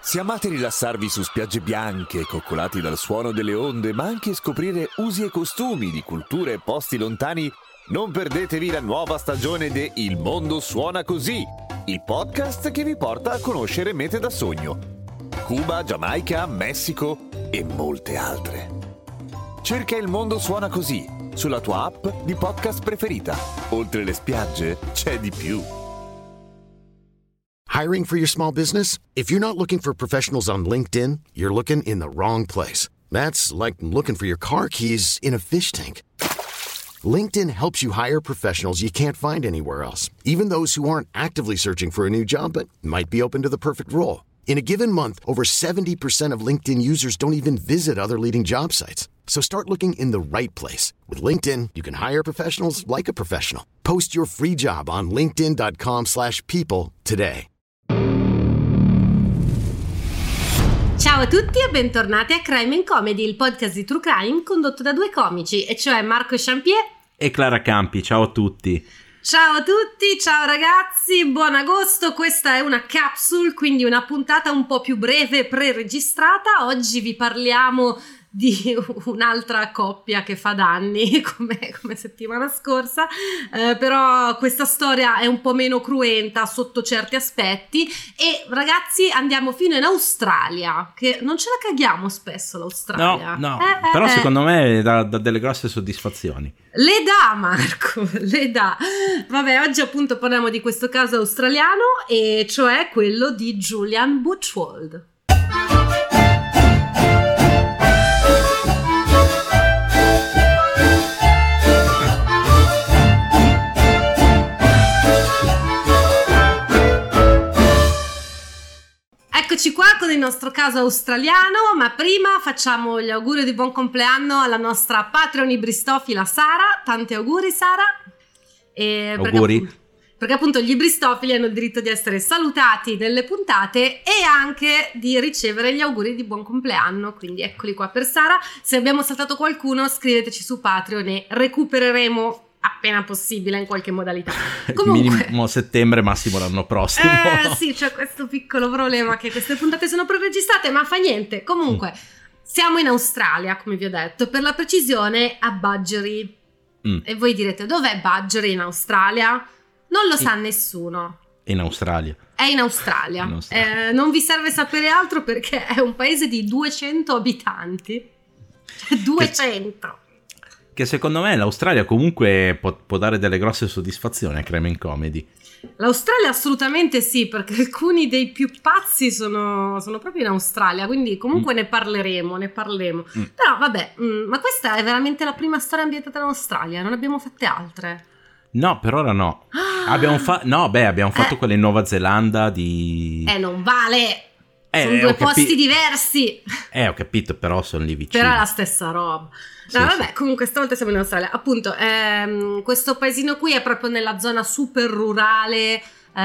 Se amate rilassarvi su spiagge bianche, coccolati dal suono delle onde, ma anche scoprire usi e costumi di culture e posti lontani, non perdetevi la nuova stagione de Il Mondo Suona Così, il podcast che vi porta a conoscere mete da sogno. Cuba, Giamaica, Messico e molte altre. Cerca Il Mondo Suona Così sulla tua app di podcast preferita. Oltre le spiagge c'è di più. Hiring for your small business? If you're not looking for professionals on LinkedIn, you're looking in the wrong place. That's like looking for your car keys in a fish tank. LinkedIn helps you hire professionals you can't find anywhere else, even those who aren't actively searching for a new job but might be open to the perfect role. In a given month, over 70% of LinkedIn users don't even visit other leading job sites. So start looking in the right place. With LinkedIn, you can hire professionals like a professional. Post your free job on linkedin.com/people today. Ciao a tutti e bentornati a Crime and Comedy, il podcast di True Crime condotto da due comici, e cioè Marco Champier e Clara Campi. Ciao a tutti. Ciao a tutti, ciao ragazzi, buon agosto. Questa è una capsule, quindi una puntata un po' più breve pre-registrata. Oggi vi parliamo di un'altra coppia che fa danni come settimana scorsa, però questa storia è un po' meno cruenta sotto certi aspetti. E ragazzi, andiamo fino in Australia, che non ce la caghiamo spesso l'Australia. No, però secondo me dà delle grosse soddisfazioni. Le dà, Marco, le dà. Vabbè, oggi appunto parliamo di questo caso australiano, e cioè quello di Julian Buchwald. Eccoci qua con il nostro caso australiano, ma prima facciamo gli auguri di buon compleanno alla nostra Patreon ibristofila Sara. Tanti auguri, Sara. Auguri. Perché appunto gli ibristofili hanno il diritto di essere salutati nelle puntate e anche di ricevere gli auguri di buon compleanno, quindi eccoli qua per Sara. Se abbiamo saltato qualcuno, scriveteci su Patreon e recupereremo appena possibile in qualche modalità. Comunque, minimo settembre, massimo l'anno prossimo. Sì, c'è questo piccolo problema che queste puntate sono preregistrate, ma fa niente. Comunque, siamo in Australia, come vi ho detto, per la precisione a Budgerry. E voi direte, dov'è Budgerry in Australia? Non lo sa nessuno. In Australia. È in Australia. Non vi serve sapere altro perché è un paese di 200 abitanti. 200! Che secondo me l'Australia comunque può dare delle grosse soddisfazioni a Crime and Comedy. L'Australia assolutamente sì, perché alcuni dei più pazzi sono proprio in Australia, quindi comunque ne parleremo. Però vabbè, ma questa è veramente la prima storia ambientata in Australia, non abbiamo fatte altre. No, per ora no. Abbiamo fatto quella in Nuova Zelanda di... Non vale! Sono due posti diversi. Ho capito, però sono lì vicino. Però è la stessa roba. No, vabbè, sì. Comunque stavolta siamo in Australia. Appunto, questo paesino qui è proprio nella zona super rurale,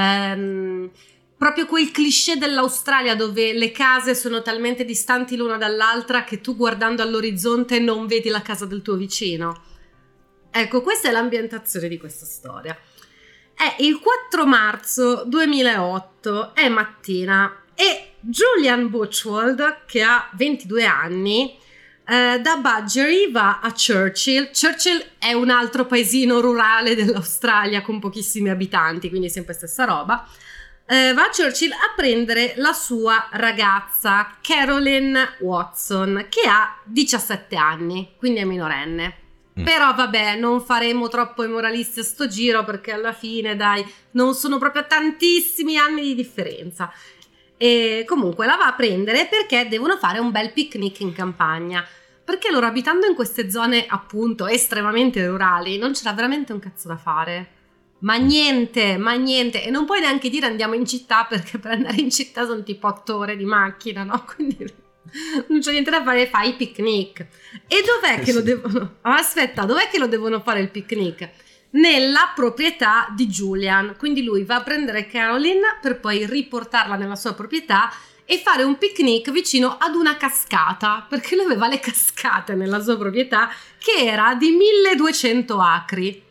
proprio quel cliché dell'Australia dove le case sono talmente distanti l'una dall'altra che tu guardando all'orizzonte non vedi la casa del tuo vicino. Ecco, questa è l'ambientazione di questa storia. È il 4 marzo 2008, è mattina, e Julian Buchwald, che ha 22 anni, da Budgerry va a Churchill. Churchill è un altro paesino rurale dell'Australia con pochissimi abitanti, quindi sempre stessa roba. Va a Churchill a prendere la sua ragazza Carolyn Watson, che ha 17 anni, quindi è minorenne. Però vabbè, non faremo troppo i moralisti a sto giro, perché alla fine dai, non sono proprio tantissimi anni di differenza. E comunque la va a prendere perché devono fare un bel picnic in campagna, perché loro, abitando in queste zone appunto estremamente rurali, non c'era veramente un cazzo da fare, ma niente, e non puoi neanche dire andiamo in città, perché per andare in città sono tipo 8 ore di macchina, no? Quindi non c'è niente da fare, fai il picnic. E dov'è che lo devono... Aspetta, dov'è che lo devono fare il picnic? Nella proprietà di Julian. Quindi lui va a prendere Carolyn per poi riportarla nella sua proprietà e fare un picnic vicino ad una cascata, perché lui aveva le cascate nella sua proprietà, che era di 1200 acri.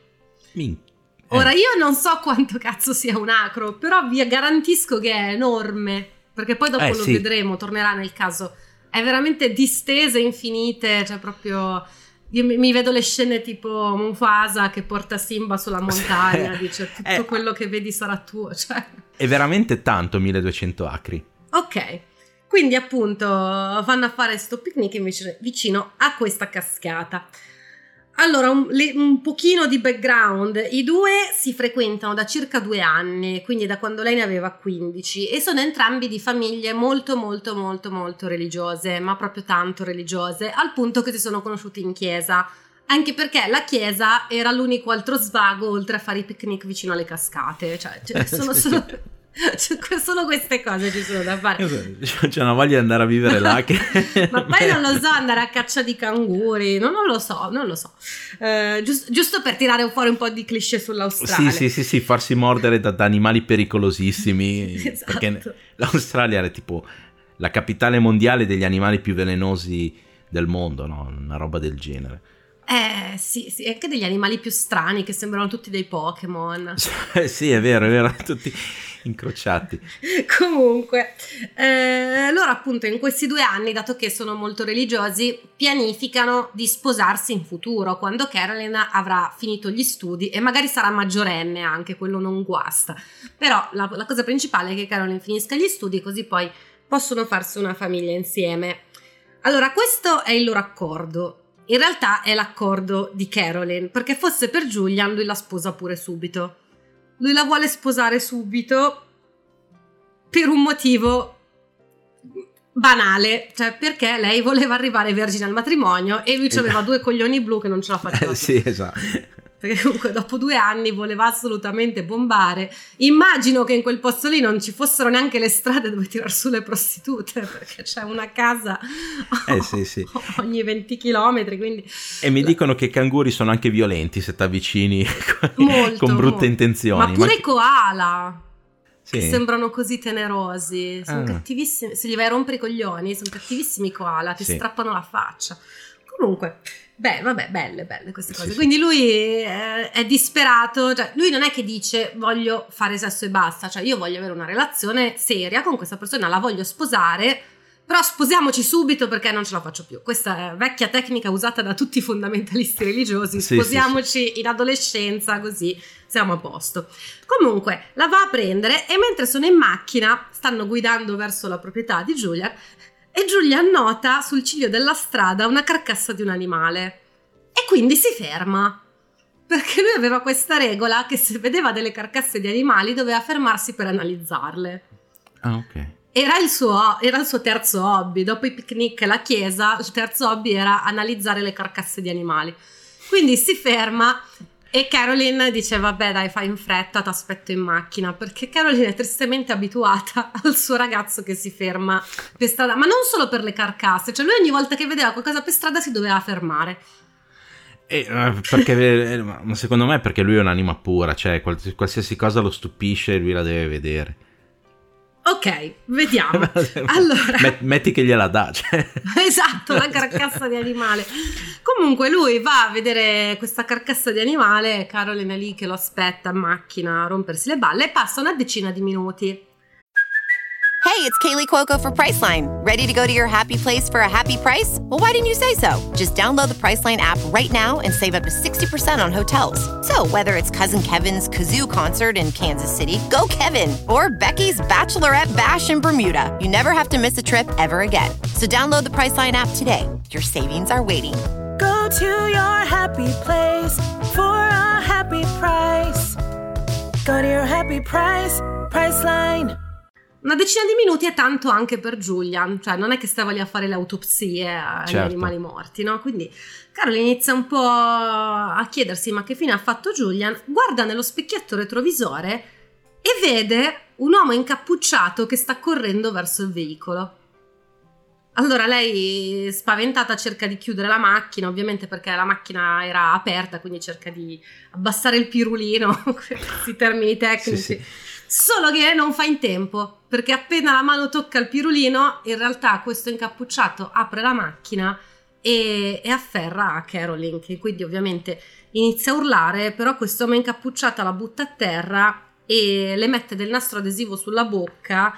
Ora io non so quanto cazzo sia un acro, però vi garantisco che è enorme, perché poi dopo lo vedremo, tornerà nel caso. È veramente distese infinite, cioè proprio io mi vedo le scene tipo Mufasa che porta Simba sulla montagna, dice tutto quello che vedi sarà tuo, cioè. È veramente tanto 1200 acri. Ok, quindi appunto vanno a fare sto picnic vicino a questa cascata. Allora, un pochino di background. I due si frequentano da circa 2 anni, quindi da quando lei ne aveva 15, e sono entrambi di famiglie molto molto molto molto religiose, ma proprio tanto religiose, al punto che si sono conosciuti in chiesa, anche perché la chiesa era l'unico altro svago oltre a fare i picnic vicino alle cascate, cioè solo queste cose ci sono da fare. C'è una voglia di andare a vivere là che... Ma poi non lo so, andare a caccia di canguri, non lo so. Giusto per tirare fuori un po' di cliché sull'Australia. Sì, farsi mordere da animali pericolosissimi. Esatto. Perché l'Australia era tipo la capitale mondiale degli animali più velenosi del mondo, no? Una roba del genere. Sì, anche degli animali più strani che sembrano tutti dei Pokémon. Sì, è vero, tutti incrociati. Comunque, loro appunto in questi 2 anni, dato che sono molto religiosi, pianificano di sposarsi in futuro, quando Carolyn avrà finito gli studi e magari sarà maggiorenne anche, quello non guasta. Però la cosa principale è che Carolyn finisca gli studi, così poi possono farsi una famiglia insieme. Allora, questo è il loro accordo. In realtà è l'accordo di Carolyn, perché fosse per Julian lui la sposa pure subito. Lui la vuole sposare subito per un motivo banale, cioè perché lei voleva arrivare vergine al matrimonio e lui aveva 2 coglioni blu che non ce la faceva. Sì, esatto. Perché comunque dopo 2 anni voleva assolutamente bombare. Immagino che in quel posto lì non ci fossero neanche le strade dove tirar su le prostitute, perché c'è una casa sì. ogni 20 chilometri, quindi... E mi dicono che i canguri sono anche violenti se ti avvicini con brutte molto. intenzioni. Ma pure i koala, sì. che sembrano così tenerosi, sono cattivissimi. Se gli vai a rompere i coglioni, sono cattivissimi i koala, ti strappano la faccia. Comunque... belle queste cose. Sì. Quindi lui è disperato, cioè lui non è che dice voglio fare sesso e basta, cioè io voglio avere una relazione seria con questa persona, la voglio sposare, però sposiamoci subito perché non ce la faccio più. Questa è vecchia tecnica usata da tutti i fondamentalisti religiosi, sposiamoci in adolescenza così siamo a posto. Comunque la va a prendere e mentre sono in macchina stanno guidando verso la proprietà di Julian e Julian nota sul ciglio della strada una carcassa di un animale e quindi si ferma, perché lui aveva questa regola che se vedeva delle carcasse di animali doveva fermarsi per analizzarle. Ok. Era il suo terzo hobby, dopo i picnic e la chiesa, il terzo hobby era analizzare le carcasse di animali. Quindi si ferma e Carolyn dice vabbè dai, fai in fretta, ti aspetto in macchina, perché Carolyn è tristemente abituata al suo ragazzo che si ferma per strada, ma non solo per le carcasse, cioè lui ogni volta che vedeva qualcosa per strada si doveva fermare. Perché secondo me è perché lui è un'anima pura, cioè qualsiasi cosa lo stupisce lui la deve vedere. Ok, vediamo. Allora, metti che gliela dà, cioè. Esatto, la carcassa di animale. Comunque lui va a vedere questa carcassa di animale, Carolyn è lì che lo aspetta in macchina a rompersi le balle e passa una decina di minuti. Hey, it's Kaylee Cuoco for Priceline. Ready to go to your happy place for a happy price? Well, why didn't you say so? Just download the Priceline app right now and save up to 60% on hotels. So whether it's Cousin Kevin's Kazoo Concert in Kansas City, go Kevin, or Becky's Bachelorette Bash in Bermuda, you never have to miss a trip ever again. So download the Priceline app today. Your savings are waiting. Go to your happy place for a happy price. Go to your happy price, Priceline. Una decina di minuti è tanto anche per Julian, cioè non è che stava lì a fare le autopsie agli animali morti, no? Quindi Carolyn inizia un po' a chiedersi ma che fine ha fatto Julian, guarda nello specchietto retrovisore e vede un uomo incappucciato che sta correndo verso il veicolo. Allora lei, spaventata, cerca di chiudere la macchina, ovviamente perché la macchina era aperta, quindi cerca di abbassare il pirulino, questi termini tecnici. Sì. Solo che non fa in tempo, perché appena la mano tocca il pirulino, in realtà questo incappucciato apre la macchina e afferra Carolyn, che quindi ovviamente inizia a urlare, però questo uomo incappucciato la butta a terra e le mette del nastro adesivo sulla bocca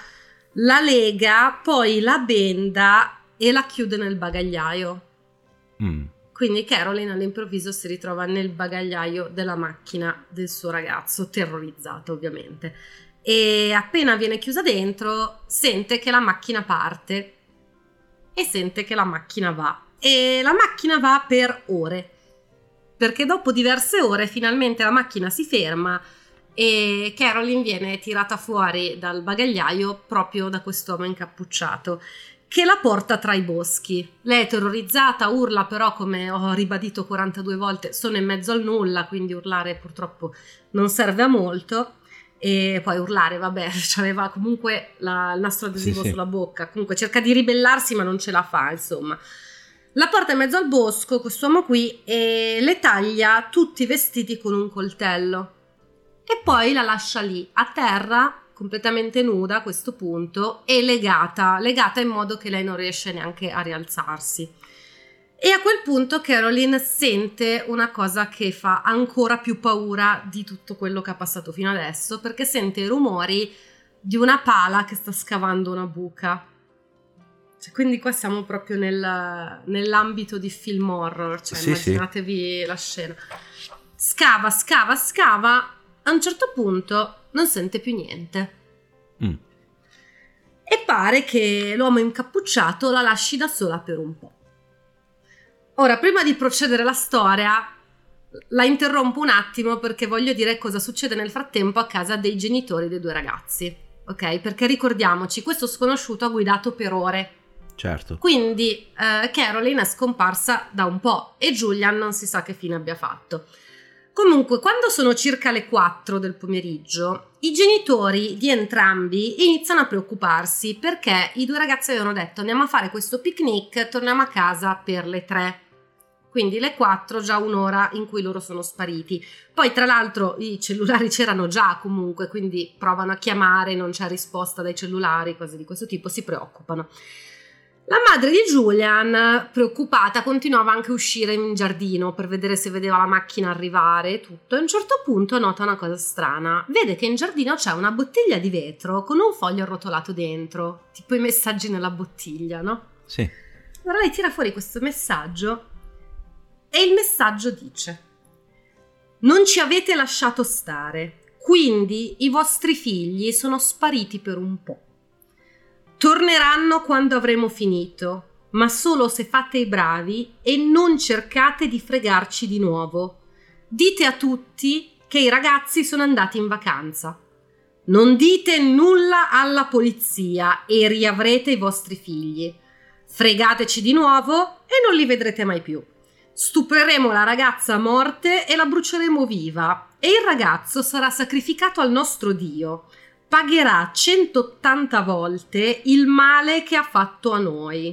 la lega, poi la benda e la chiude nel bagagliaio. Quindi Caroline all'improvviso si ritrova nel bagagliaio della macchina del suo ragazzo, terrorizzata ovviamente. E appena viene chiusa dentro, sente che la macchina parte e sente che la macchina va. E la macchina va per ore, perché dopo diverse ore finalmente la macchina si ferma e Caroline viene tirata fuori dal bagagliaio proprio da quest'uomo incappucciato che la porta tra i boschi. Lei è terrorizzata, urla, però come ho ribadito 42 volte sono in mezzo al nulla, quindi urlare purtroppo non serve a molto. E poi urlare, vabbè, aveva comunque il nastro adesivo sulla bocca, comunque cerca di ribellarsi ma non ce la fa, insomma. La porta in mezzo al bosco, quest'uomo qui, e le taglia tutti i vestiti con un coltello e poi la lascia lì, a terra, completamente nuda a questo punto e legata in modo che lei non riesce neanche a rialzarsi. E a quel punto Caroline sente una cosa che fa ancora più paura di tutto quello che ha passato fino adesso, perché sente i rumori di una pala che sta scavando una buca. Cioè, quindi qua siamo proprio nell'ambito di film horror, cioè immaginatevi la scena. Scava, a un certo punto non sente più niente. E pare che l'uomo incappucciato la lasci da sola per un po'. Ora, prima di procedere la storia, la interrompo un attimo perché voglio dire cosa succede nel frattempo a casa dei genitori dei due ragazzi, ok? Perché ricordiamoci, questo sconosciuto ha guidato per ore. Certo. Quindi Caroline è scomparsa da un po' e Julian non si sa che fine abbia fatto. Comunque, quando sono circa le 4 del pomeriggio, i genitori di entrambi iniziano a preoccuparsi perché i due ragazzi avevano detto andiamo a fare questo picnic, torniamo a casa per le 3. Quindi le 4, già un'ora in cui loro sono spariti. Poi tra l'altro i cellulari c'erano già comunque, quindi provano a chiamare, non c'è risposta dai cellulari, cose di questo tipo, si preoccupano. La madre di Julian, preoccupata, continuava anche a uscire in giardino per vedere se vedeva la macchina arrivare e tutto. E a un certo punto nota una cosa strana. Vede che in giardino c'è una bottiglia di vetro con un foglio arrotolato dentro, tipo i messaggi nella bottiglia, no? Sì. Allora lei tira fuori questo messaggio e il messaggio dice: non ci avete lasciato stare, quindi i vostri figli sono spariti per un po'. Torneranno quando avremo finito, ma solo se fate i bravi e non cercate di fregarci di nuovo. Dite a tutti che i ragazzi sono andati in vacanza. Non dite nulla alla polizia e riavrete i vostri figli. Fregateci di nuovo e non li vedrete mai più. Stupreremo la ragazza a morte e la bruceremo viva e il ragazzo sarà sacrificato al nostro Dio. Pagherà 180 volte il male che ha fatto a noi.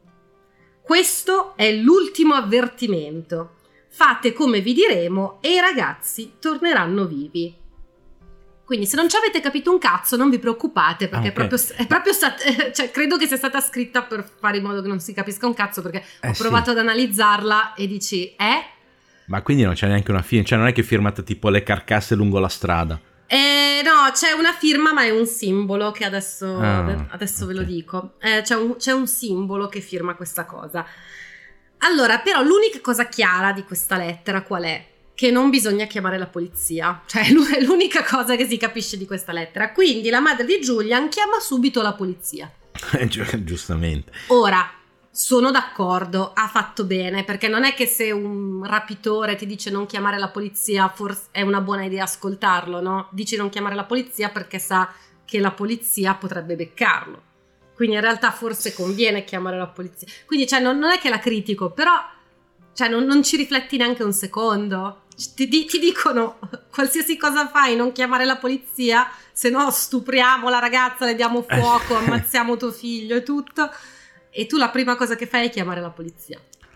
Questo è l'ultimo avvertimento. Fate come vi diremo e i ragazzi torneranno vivi. Quindi se non ci avete capito un cazzo non vi preoccupate perché è proprio cioè, credo che sia stata scritta per fare in modo che non si capisca un cazzo, perché ho provato ad analizzarla e dici Ma quindi non c'è neanche una firma, cioè non è che è firmata tipo le carcasse lungo la strada. No, c'è una firma ma è un simbolo che adesso ve lo dico. C'è un simbolo che firma questa cosa. Allora, però l'unica cosa chiara di questa lettera qual è? Che non bisogna chiamare la polizia. Cioè è l'unica cosa che si capisce di questa lettera. Quindi la madre di Julian chiama subito la polizia. Giustamente. Ora, sono d'accordo, ha fatto bene, perché non è che se un rapitore ti dice non chiamare la polizia, forse è una buona idea ascoltarlo, no? Dice non chiamare la polizia perché sa che la polizia potrebbe beccarlo. Quindi in realtà forse conviene chiamare la polizia. Quindi cioè, non è che la critico, però cioè, non ci rifletti neanche un secondo. Ti dicono qualsiasi cosa fai, non chiamare la polizia, se no stupriamo la ragazza, le diamo fuoco, ammazziamo tuo figlio e tutto. E tu la prima cosa che fai è chiamare la polizia.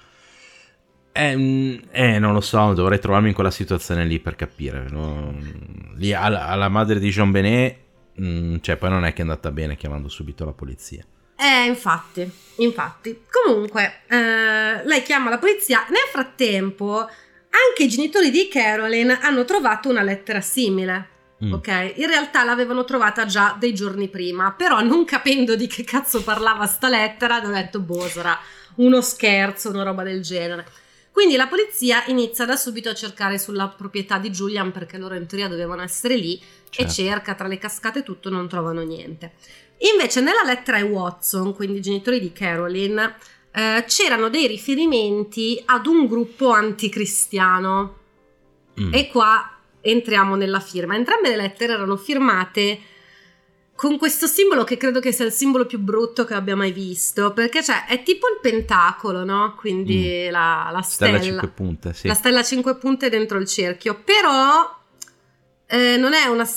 Non lo so, dovrei trovarmi in quella situazione lì per capire. No? Lì alla madre di Jean-Benet, cioè poi non è che è andata bene chiamando subito la polizia. Infatti. Comunque, lei chiama la polizia. Nel frattempo, anche i genitori di Caroline hanno trovato una lettera simile. ok? In realtà l'avevano trovata già dei giorni prima, però non capendo di che cazzo parlava sta lettera, hanno detto boh, sarà uno scherzo, una roba del genere. Quindi la polizia inizia da subito a cercare sulla proprietà di Julian, perché loro in teoria dovevano essere lì, e cerca tra le cascate tutto, non trovano niente. Invece nella lettera ai Watson, quindi i genitori di Carolyn, c'erano dei riferimenti ad un gruppo anticristiano. E qua entriamo nella firma. Entrambe le lettere erano firmate con questo simbolo che credo che sia il simbolo più brutto che abbia mai visto, perché è tipo il pentacolo, no? Quindi la stella. Stella a 5 punte, sì. La stella a 5 punte dentro il cerchio, però non è una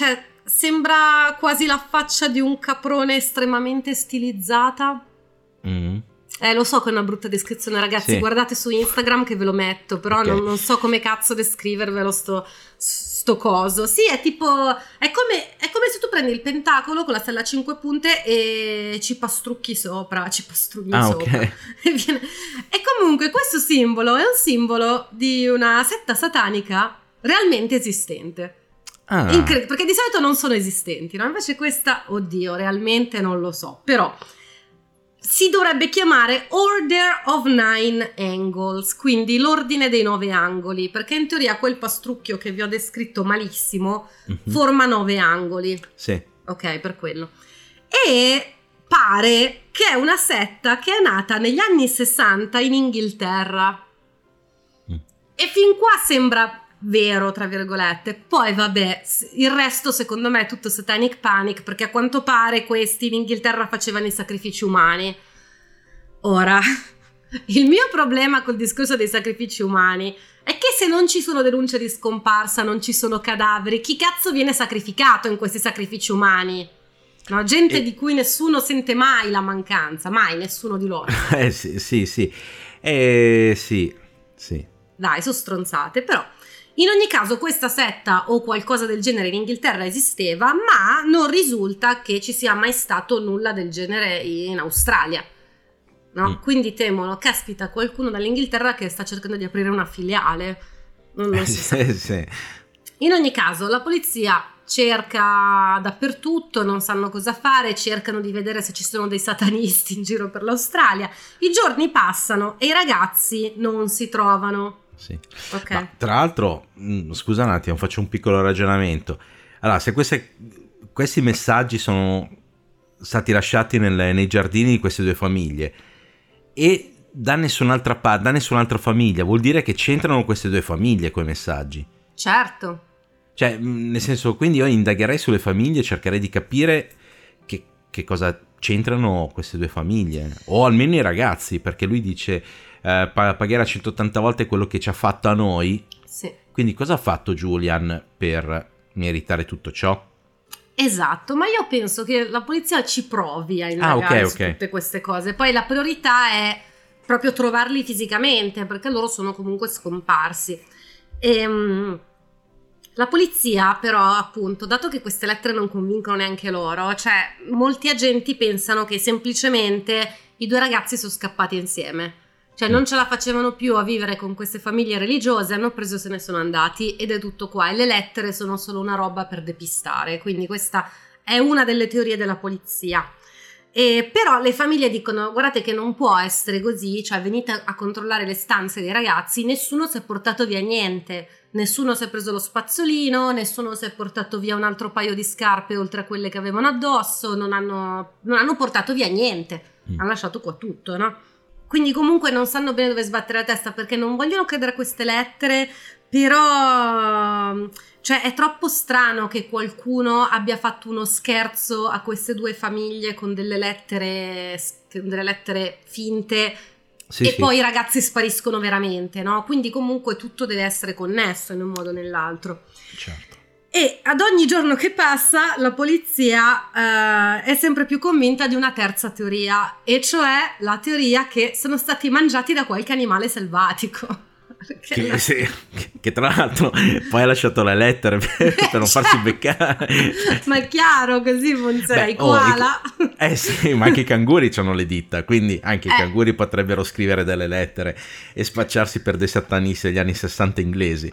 sembra quasi la faccia di un caprone estremamente stilizzata. Lo so che è una brutta descrizione, ragazzi, sì. Guardate su Instagram che ve lo metto, però okay. non so come cazzo descrivervelo sto coso. Sì, è tipo è come se tu prendi il pentacolo con la stella a 5 punte e ci pastrugni sopra. Okay. E comunque questo simbolo è un simbolo di una setta satanica realmente esistente. Perché di solito non sono esistenti, no? Invece questa, oddio, realmente non lo so, però si dovrebbe chiamare Order of Nine Angles, quindi l'ordine dei 9 angoli, perché in teoria quel pastrucchio che vi ho descritto malissimo forma 9 angoli. Sì. Ok, per quello. E pare che è una setta che è nata negli anni 60 in Inghilterra. E fin qua sembra vero, tra virgolette. Poi vabbè, il resto secondo me è tutto satanic panic, perché a quanto pare questi in Inghilterra facevano i sacrifici umani. Ora, il mio problema col discorso dei sacrifici umani è che se non ci sono denunce di scomparsa, non ci sono cadaveri, chi cazzo viene sacrificato in questi sacrifici umani? No, gente di cui nessuno sente mai la mancanza, mai, nessuno di loro. Sì. Dai, sono stronzate, però in ogni caso questa setta o qualcosa del genere in Inghilterra esisteva, ma non risulta che ci sia mai stato nulla del genere in Australia, no? Quindi temono, caspita, qualcuno dall'Inghilterra che sta cercando di aprire una filiale, non si sa. Sì. In ogni caso la polizia cerca dappertutto, non sanno cosa fare, cercano di vedere se ci sono dei satanisti in giro per l'Australia. I giorni passano e i ragazzi non si trovano. Sì. Okay. Ma, tra l'altro, scusa un attimo, faccio un piccolo ragionamento. Allora, se questi messaggi sono stati lasciati nei giardini di queste due famiglie e da nessun'altra famiglia, vuol dire che c'entrano queste due famiglie quei messaggi. Certo. Cioè, nel senso, quindi io indagherei sulle famiglie, cercherei di capire che cosa c'entrano queste due famiglie, o almeno i ragazzi, perché lui dice pagherà 180 volte quello che ci ha fatto a noi. Sì. Quindi cosa ha fatto Julian per meritare tutto ciò? Esatto, ma io penso che la polizia ci provi a indagare su tutte queste cose. Poi la priorità è proprio trovarli fisicamente, perché loro sono comunque scomparsi. La polizia però, appunto, dato che queste lettere non convincono neanche loro, cioè molti agenti pensano che semplicemente i due ragazzi sono scappati insieme. Cioè non ce la facevano più a vivere con queste famiglie religiose, hanno preso e se ne sono andati, ed è tutto qua. E le lettere sono solo una roba per depistare, quindi questa è una delle teorie della polizia. Però le famiglie dicono: guardate che non può essere così, cioè venite a controllare le stanze dei ragazzi, nessuno si è portato via niente, nessuno si è preso lo spazzolino, nessuno si è portato via un altro paio di scarpe oltre a quelle che avevano addosso, non hanno portato via niente, hanno lasciato qua tutto, no? Quindi comunque non sanno bene dove sbattere la testa, perché non vogliono credere a queste lettere, però cioè è troppo strano che qualcuno abbia fatto uno scherzo a queste due famiglie con delle lettere finte, poi i ragazzi spariscono veramente, no? Quindi comunque tutto deve essere connesso in un modo o nell'altro. Certo. E ad ogni giorno che passa la polizia è sempre più convinta di una terza teoria, e cioè la teoria che sono stati mangiati da qualche animale selvatico. Che tra l'altro poi ha lasciato le lettere per non farsi beccare. Ma è chiaro, così funziona. I koala. Sì, ma anche i canguri hanno le dita, quindi anche i canguri potrebbero scrivere delle lettere e spacciarsi per dei satanisti degli anni 60 inglesi.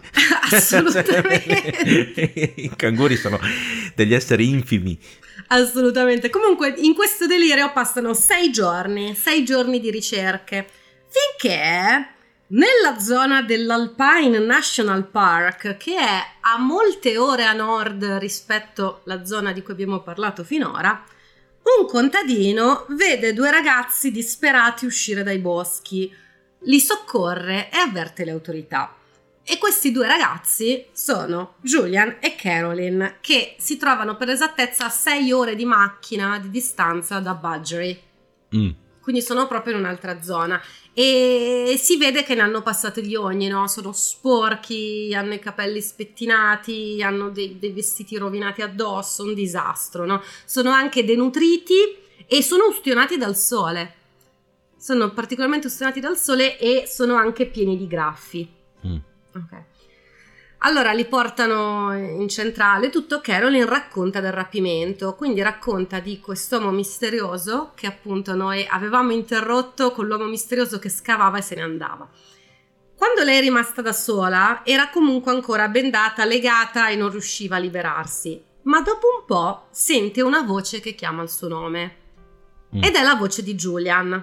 Assolutamente. I canguri sono degli esseri infimi. Assolutamente. Comunque in questo delirio passano 6 giorni di ricerche, finché nella zona dell'Alpine National Park, che è a molte ore a nord rispetto alla zona di cui abbiamo parlato finora, un contadino vede 2 ragazzi disperati uscire dai boschi, li soccorre e avverte le autorità. E questi 2 ragazzi sono Julian e Carolyn, che si trovano per esattezza a 6 ore di macchina di distanza da Budgeree. Quindi sono proprio in un'altra zona. E si vede che ne hanno passate di ogni, no? Sono sporchi, hanno i capelli spettinati, hanno dei vestiti rovinati addosso, un disastro, no? Sono anche denutriti e sono ustionati dal sole. Sono particolarmente ustionati dal sole e sono anche pieni di graffi. Ok. Allora li portano in centrale, tutto. Carolyn racconta del rapimento, quindi racconta di quest'uomo misterioso che appunto noi avevamo interrotto con l'uomo misterioso che scavava e se ne andava. Quando lei è rimasta da sola era comunque ancora bendata, legata e non riusciva a liberarsi, ma dopo un po' sente una voce che chiama il suo nome ed è la voce di Julian.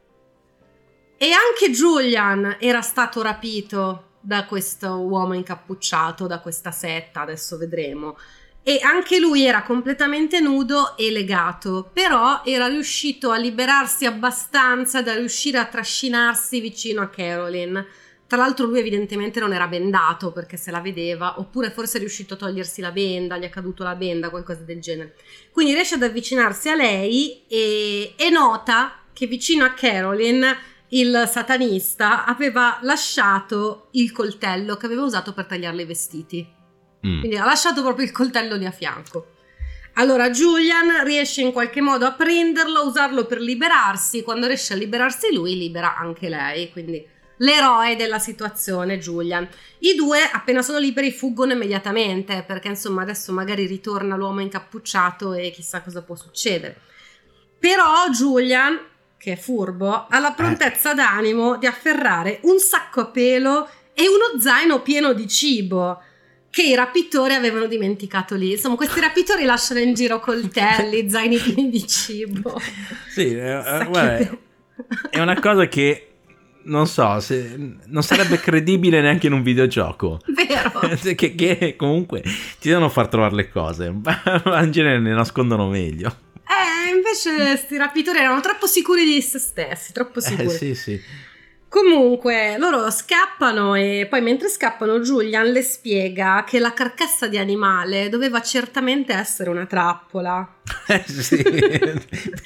E anche Julian era stato rapito da questo uomo incappucciato, da questa setta, adesso vedremo, e anche lui era completamente nudo e legato, però era riuscito a liberarsi abbastanza da riuscire a trascinarsi vicino a Carolyn. Tra l'altro lui evidentemente non era bendato perché se la vedeva, oppure forse è riuscito a togliersi la benda, gli è caduto la benda, qualcosa del genere. Quindi riesce ad avvicinarsi a lei e nota che vicino a Carolyn il satanista aveva lasciato il coltello che aveva usato per tagliarle i vestiti. Quindi ha lasciato proprio il coltello lì a fianco. Allora Julian riesce in qualche modo a prenderlo, a usarlo per liberarsi. Quando riesce a liberarsi lui, libera anche lei. Quindi l'eroe della situazione, Julian. I 2 appena sono liberi fuggono immediatamente, perché insomma adesso magari ritorna l'uomo incappucciato e chissà cosa può succedere. Però Julian, che è furbo, ha la prontezza d'animo di afferrare un sacco a pelo e uno zaino pieno di cibo che i rapitori avevano dimenticato lì. Insomma, questi rapitori lasciano in giro coltelli, zaini pieni di cibo. Sì, guarda, è una cosa che non so, non sarebbe credibile neanche in un videogioco. Vero. che comunque ti devono far trovare le cose, ma in genere ne nascondono meglio. Invece sti rapitori erano troppo sicuri di se stessi, troppo sicuri. Sì. Comunque loro scappano e poi mentre scappano Julian le spiega che la carcassa di animale doveva certamente essere una trappola. Sì. Che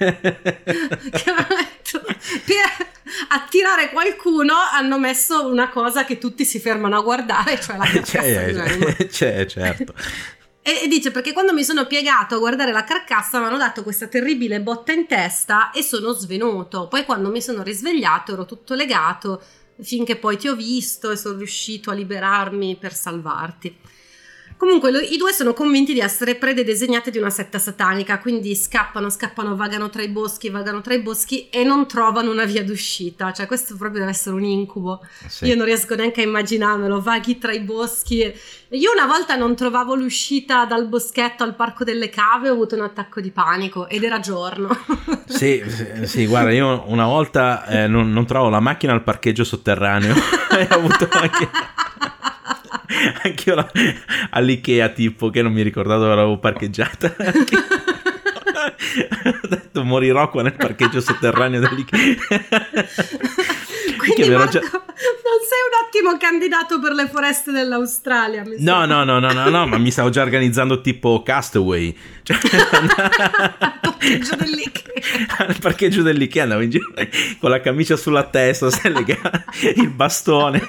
aveva detto, per attirare qualcuno hanno messo una cosa che tutti si fermano a guardare, cioè la carcassa di un animale. Certo. E dice perché quando mi sono piegato a guardare la carcassa mi hanno dato questa terribile botta in testa e sono svenuto. Poi quando mi sono risvegliato ero tutto legato finché poi ti ho visto e sono riuscito a liberarmi per salvarti. Comunque i 2 sono convinti di essere prede designate di una setta satanica, quindi scappano, vagano tra i boschi e non trovano una via d'uscita. Cioè questo proprio deve essere un incubo. Sì. Io non riesco neanche a immaginarmelo, vaghi tra i boschi. Io una volta non trovavo l'uscita dal boschetto al Parco delle Cave, ho avuto un attacco di panico ed era giorno. Sì, guarda, io una volta non trovo la macchina al parcheggio sotterraneo e ho avuto anche io all'Ikea, tipo, che non mi ricordavo dove l'avevo parcheggiata. Ho detto morirò qua nel parcheggio sotterraneo dell'Ikea. Quindi Marco, non sei un ottimo candidato per le foreste dell'Australia. No, ma mi stavo già organizzando tipo Castaway, cioè, al parcheggio dell'Ikea. Al parcheggio dell'Ikea andavo in giro con la camicia sulla testa, il bastone.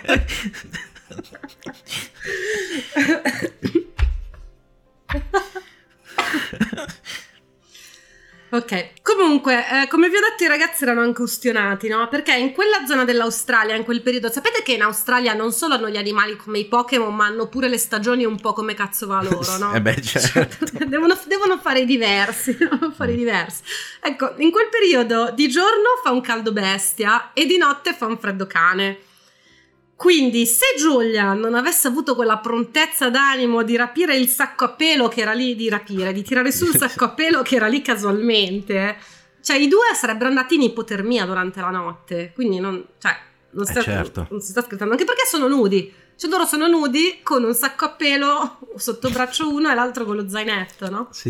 Ok, comunque, come vi ho detto, i ragazzi erano anche ustionati, no? Perché in quella zona dell'Australia, in quel periodo, sapete che in Australia non solo hanno gli animali come i Pokémon, ma hanno pure le stagioni un po' come cazzo va loro, no? Certo. Devono fare diversi, Ecco, in quel periodo di giorno fa un caldo bestia e di notte fa un freddo cane. Quindi se Julian non avesse avuto quella prontezza d'animo di rapire il sacco a pelo che era lì, di tirare su il sacco a pelo che era lì casualmente, cioè i due sarebbero andati in ipotermia durante la notte, quindi non si sta scherzando, anche perché sono nudi, cioè loro sono nudi con un sacco a pelo sotto braccio uno e l'altro con lo zainetto, no? Sì.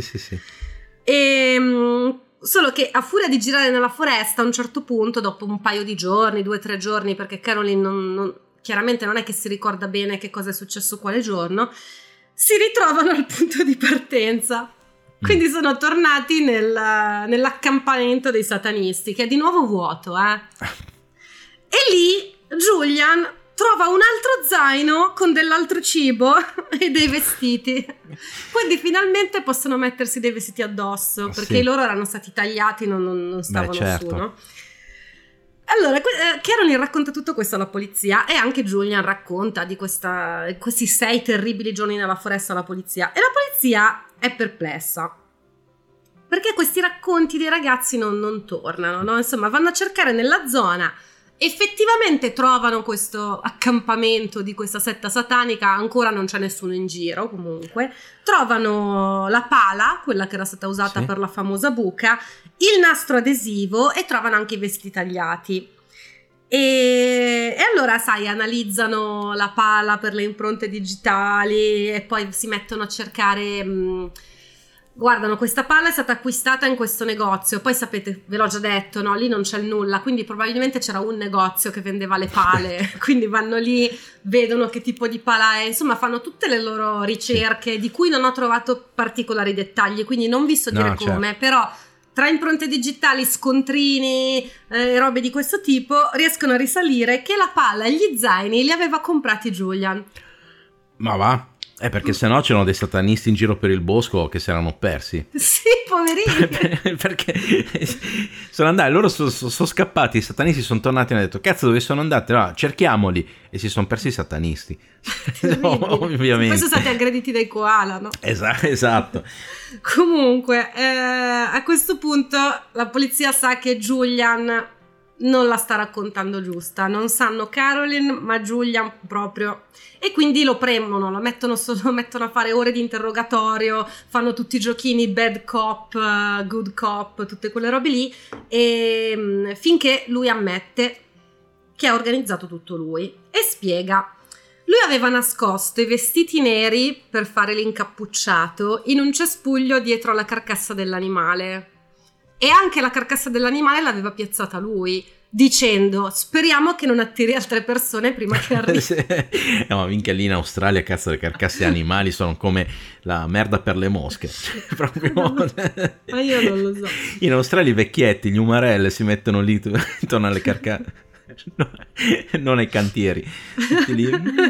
Solo che a furia di girare nella foresta, a un certo punto, dopo un paio di giorni, 2 o 3 giorni, perché Caroline chiaramente non è che si ricorda bene che cosa è successo quale giorno, si ritrovano al punto di partenza. Quindi sono tornati nell'accampamento dei satanisti, che è di nuovo vuoto, E lì Julian trova un altro zaino con dell'altro cibo e dei vestiti. Quindi finalmente possono mettersi dei vestiti addosso, perché loro erano stati tagliati, non stavano su, no? Allora, Caroline racconta tutto questo alla polizia e anche Julian racconta di questi 6 terribili giorni nella foresta alla polizia. E la polizia è perplessa, perché questi racconti dei ragazzi non tornano, no? Insomma, vanno a cercare nella zona, effettivamente trovano questo accampamento di questa setta satanica, ancora non c'è nessuno in giro, comunque trovano la pala, quella che era stata usata per la famosa buca, il nastro adesivo e trovano anche i vestiti tagliati. E allora, sai, analizzano la pala per le impronte digitali e poi si mettono a cercare, guardano, questa pala è stata acquistata in questo negozio, poi sapete, ve l'ho già detto, no? Lì non c'è il nulla, quindi probabilmente c'era un negozio che vendeva le pale, quindi vanno lì, vedono che tipo di pala è, insomma fanno tutte le loro ricerche, di cui non ho trovato particolari dettagli, quindi non vi so dire come, però tra impronte digitali, scontrini, robe di questo tipo, riescono a risalire che la pala e gli zaini li aveva comprati Julian. Ma va? Perché sennò c'erano dei satanisti in giro per il bosco che si erano persi. Sì, poverini. Perché sono andati, loro sono scappati, i satanisti sono tornati e hanno detto: cazzo, dove sono andati? No, cerchiamoli. E si sono persi i satanisti. Ovviamente. Poi sono stati aggrediti dai koala, no? Esatto. Comunque, a questo punto la polizia sa che Julian non la sta raccontando giusta, non sanno Caroline ma Julian proprio, e quindi lo premono, lo mettono a fare ore di interrogatorio, fanno tutti i giochini bad cop, good cop, tutte quelle robe lì, e finché lui ammette che ha organizzato tutto lui e spiega. Lui aveva nascosto i vestiti neri per fare l'incappucciato in un cespuglio dietro alla carcassa dell'animale. E anche la carcassa dell'animale l'aveva piazzata lui, dicendo: speriamo che non attiri altre persone prima che arrivi. No, ma minchia, lì in Australia, cazzo, le carcasse animali sono come la merda per le mosche. Proprio. Ma io non lo so. In Australia i vecchietti, gli umarelle si mettono lì intorno alle carcasse, non ai cantieri. Lì.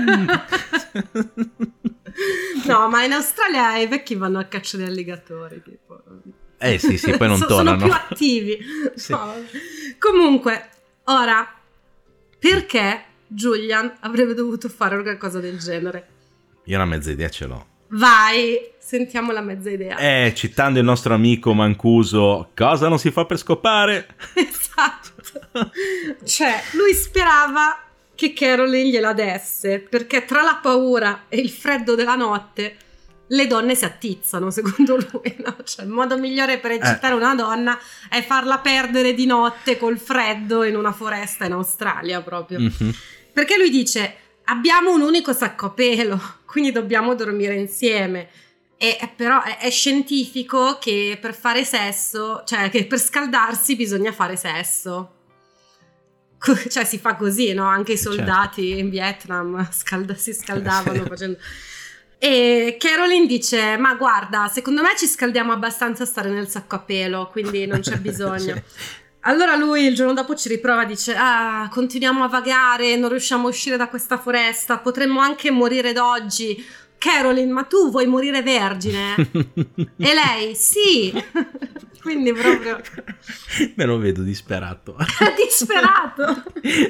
No, ma in Australia i vecchi vanno a caccia di alligatori, tipo. Sì, poi non tornano. Sono più attivi. Sì. No. Comunque, ora, perché Julian avrebbe dovuto fare una cosa del genere? Io una mezza idea ce l'ho. Vai, sentiamo la mezza idea. Citando il nostro amico Mancuso, cosa non si fa per scopare? Esatto. Cioè, lui sperava che Caroline gliela desse, perché tra la paura e il freddo della notte le donne si attizzano, secondo lui, no? Cioè, il modo migliore per eccitare una donna è farla perdere di notte col freddo in una foresta in Australia, proprio. Mm-hmm. Perché lui dice: abbiamo un unico sacco a pelo, quindi dobbiamo dormire insieme. E però è scientifico che per fare sesso, cioè che per scaldarsi bisogna fare sesso. Cioè si fa così, no? Anche i soldati in Vietnam si scaldavano facendo... E Caroline dice: ma guarda, secondo me ci scaldiamo abbastanza a stare nel sacco a pelo, quindi non c'è bisogno. Allora lui il giorno dopo ci riprova, dice: continuiamo a vagare, non riusciamo a uscire da questa foresta, potremmo anche morire d'oggi. Caroline, ma tu vuoi morire vergine? E lei: sì. Quindi proprio me lo vedo disperato. è disperato.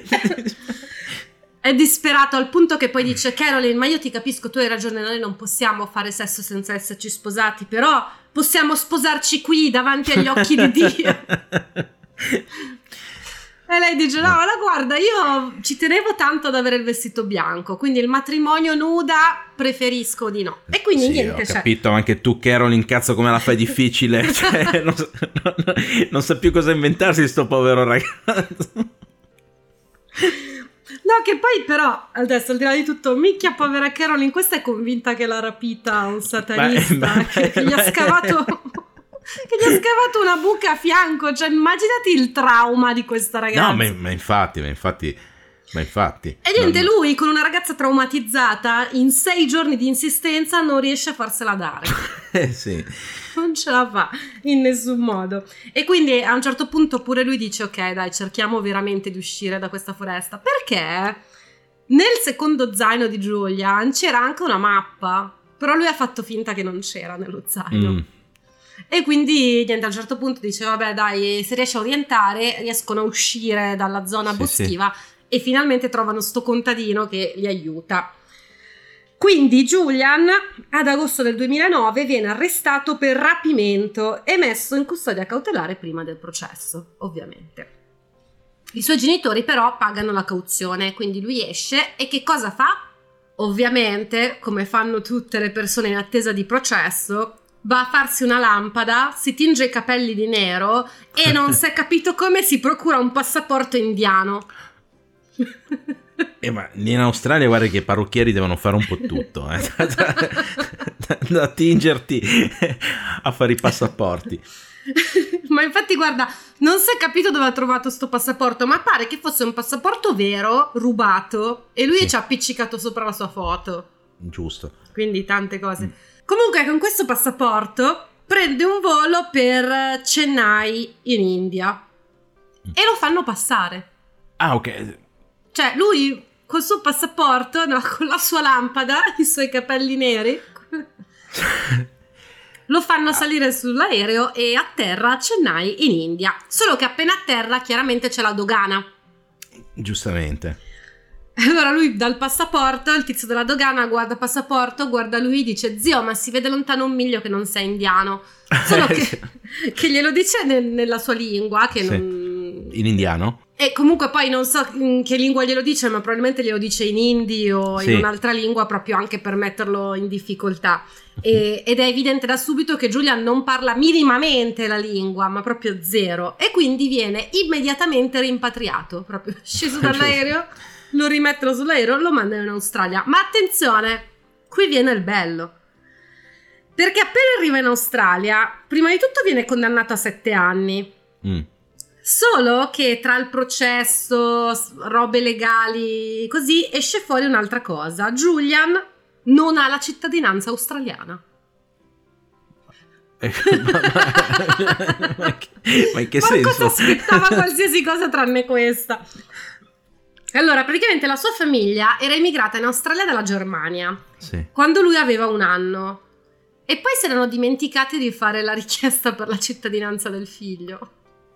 È disperato al punto che poi dice: Caroline, ma io ti capisco, tu hai ragione, noi non possiamo fare sesso senza esserci sposati, però possiamo sposarci qui davanti agli occhi di Dio. E lei dice: no, ma guarda, io ci tenevo tanto ad avere il vestito bianco, quindi il matrimonio nuda preferisco di no. E quindi sì, niente, ho capito, anche tu Caroline, cazzo come la fai difficile, cioè, non sa più cosa inventarsi sto povero ragazzo. No, che poi però, adesso al di là di tutto, minchia povera Caroline, questa è convinta che l'ha rapita un satanista, che gli ha scavato... che gli ha scavato una buca a fianco, cioè immaginati il trauma di questa ragazza. No, ma infatti. E niente, lui con una ragazza traumatizzata in 6 giorni di insistenza non riesce a farsela dare. Sì. Non ce la fa in nessun modo. E quindi a un certo punto pure lui dice: ok, dai, cerchiamo veramente di uscire da questa foresta, perché nel secondo zaino di Julian c'era anche una mappa, però lui ha fatto finta che non c'era nello zaino. E quindi niente, a un certo punto dice: vabbè dai, se riesce a orientare riescono a uscire dalla zona boschiva, sì. E finalmente trovano sto contadino che li aiuta. Quindi Julian ad agosto del 2009 viene arrestato per rapimento e messo in custodia cautelare prima del processo, ovviamente. I suoi genitori però pagano la cauzione, quindi lui esce e che cosa fa? Ovviamente, come fanno tutte le persone in attesa di processo, va a farsi una lampada, si tinge i capelli di nero e non si è capito come si procura un passaporto indiano. Ma in Australia guarda che i parrucchieri devono fare un po' tutto, da tingerti a fare i passaporti. Ma infatti guarda, non si è capito dove ha trovato sto passaporto, ma pare che fosse un passaporto vero, rubato, e lui ci ha appiccicato sopra la sua foto. Giusto. Quindi tante cose. Comunque con questo passaporto prende un volo per Chennai in India e lo fanno passare. Ah, ok. Cioè lui col suo passaporto, no, con la sua lampada, i suoi capelli neri, lo fanno salire sull'aereo e atterra a Chennai in India. Solo che appena atterra chiaramente c'è la dogana. Giustamente. Allora lui dà il passaporto, il tizio della dogana guarda il passaporto, guarda lui, dice: zio, ma si vede lontano un miglio che non sei indiano. Solo che glielo dice nella sua lingua, che non... In indiano? E comunque poi non so in che lingua glielo dice, ma probabilmente glielo dice in hindi o in un'altra lingua, proprio anche per metterlo in difficoltà. Ed è evidente da subito che Julian non parla minimamente la lingua, ma proprio zero. E quindi viene immediatamente rimpatriato, proprio sceso dall'aereo, lo rimettono sull'aereo, lo mandano in Australia. Ma attenzione, qui viene il bello. Perché appena arriva in Australia, prima di tutto viene condannato a 7 anni. Solo che tra il processo, robe legali, così, esce fuori un'altra cosa. Julian non ha la cittadinanza australiana. Ma in che senso? Cosa aspettava qualsiasi cosa tranne questa? Allora, praticamente la sua famiglia era immigrata in Australia dalla Germania, quando lui aveva 1 anno. E poi si erano dimenticati di fare la richiesta per la cittadinanza del figlio.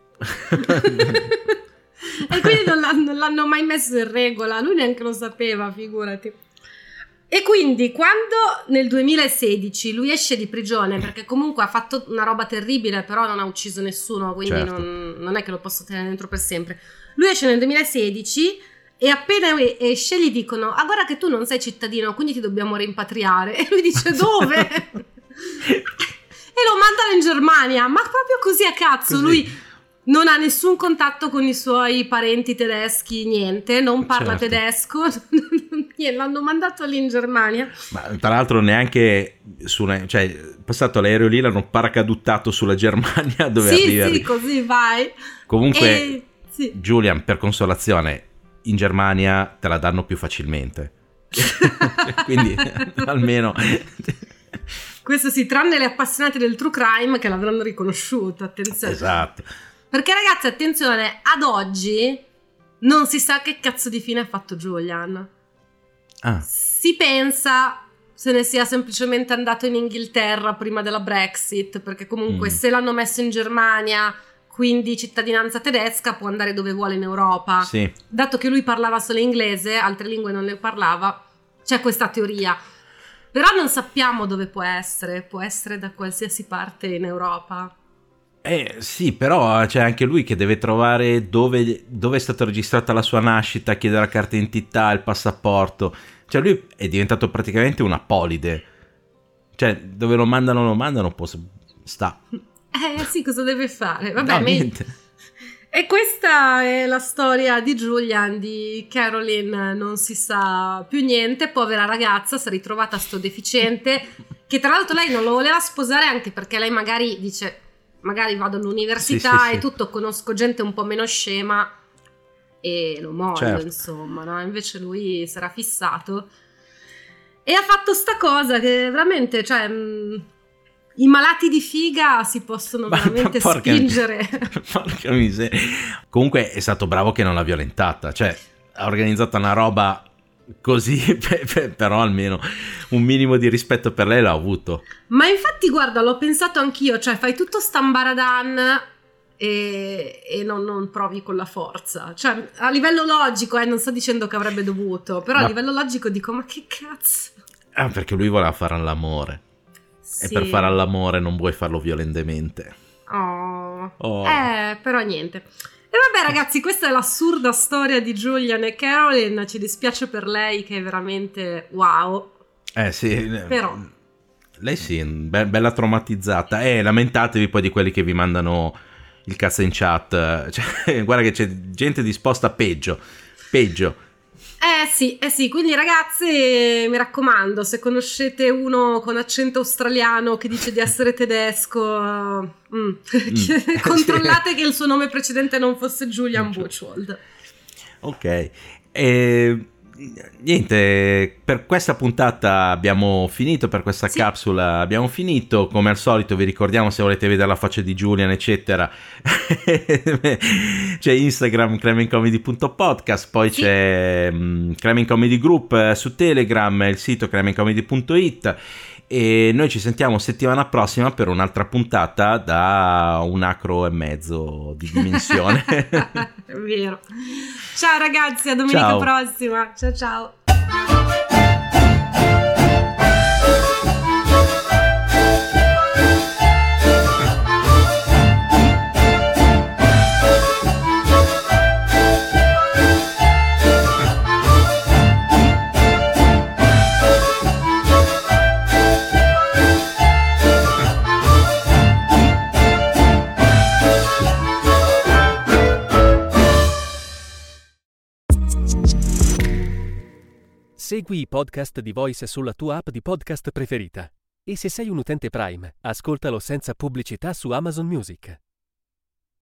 E quindi non l'hanno mai messo in regola, lui neanche lo sapeva, figurati. E quindi quando nel 2016 lui esce di prigione, perché comunque ha fatto una roba terribile, però non ha ucciso nessuno, quindi non è che lo posso tenere dentro per sempre. Lui esce nel 2016 e appena esce gli dicono: ah, guarda che tu non sei cittadino, quindi ti dobbiamo rimpatriare. E lui dice: dove? E lo mandano in Germania, ma proprio così a cazzo. Così. Lui non ha nessun contatto con i suoi parenti tedeschi, niente, non parla tedesco, l'hanno mandato lì in Germania. Ma tra l'altro neanche cioè passato l'aereo lì, l'hanno paracaduttato sulla Germania dove arriva. Sì, così vai. Comunque Julian, per consolazione, in Germania te la danno più facilmente. Quindi almeno... Questo sì, tranne le appassionate del true crime che l'avranno riconosciuto, attenzione. Esatto. Perché ragazzi, attenzione, ad oggi non si sa che cazzo di fine ha fatto Julian. Si pensa se ne sia semplicemente andato in Inghilterra prima della Brexit, perché comunque se l'hanno messo in Germania, quindi cittadinanza tedesca, può andare dove vuole in Europa. Sì. Dato che lui parlava solo inglese, altre lingue non le parlava, c'è questa teoria. Però non sappiamo dove può essere da qualsiasi parte in Europa. Sì, però c'è anche lui che deve trovare dove è stata registrata la sua nascita, chiedere la carta d'identità, il passaporto. Cioè lui è diventato praticamente un apolide. Cioè dove lo mandano, sta. Sì, cosa deve fare? Vabbè, no, niente. E questa è la storia di Julian, di Caroline, non si sa più niente, povera ragazza, si è ritrovata sto deficiente, che tra l'altro lei non lo voleva sposare anche perché lei magari dice, magari vado all'università sì. e tutto, conosco gente un po' meno scema e lo moglio, certo. Insomma, no? Invece lui si era fissato e ha fatto sta cosa che veramente, cioè... I malati di figa si possono veramente spingere. Porca miseria. Comunque è stato bravo che non l'ha violentata. Cioè, ha organizzato una roba così, però almeno un minimo di rispetto per lei l'ha avuto. Ma infatti, guarda, l'ho pensato anch'io. Cioè, fai tutto stambaradan e non provi con la forza. Cioè, a livello logico, non sto dicendo che avrebbe dovuto, però a livello logico dico, ma che cazzo? Perché lui voleva fare all'amore. Sì. E per fare all'amore non vuoi farlo violentemente. Oh. Oh. Però niente. E vabbè ragazzi, questa è l'assurda storia di Julian e Caroline. Ci dispiace per lei che è veramente wow. Sì. Però lei sì, bella traumatizzata. Lamentatevi poi di quelli che vi mandano il cazzo in chat. Cioè, guarda che c'è gente disposta a peggio. Sì, quindi ragazzi, mi raccomando, se conoscete uno con accento australiano che dice di essere tedesco, controllate che il suo nome precedente non fosse Julian Buchwald. Ok, niente, per questa puntata abbiamo finito, per questa capsula abbiamo finito. Come al solito vi ricordiamo, se volete vedere la faccia di Julian eccetera, c'è Instagram cremincomedy.podcast, poi c'è Creme Comedy Group su Telegram, il sito cremincomedy.it, e noi ci sentiamo settimana prossima per un'altra puntata da 1,5 acro di dimensione. È vero. Ciao ragazzi, a domenica prossima. Ciao. Segui i podcast di Voice sulla tua app di podcast preferita. E se sei un utente Prime, ascoltalo senza pubblicità su Amazon Music.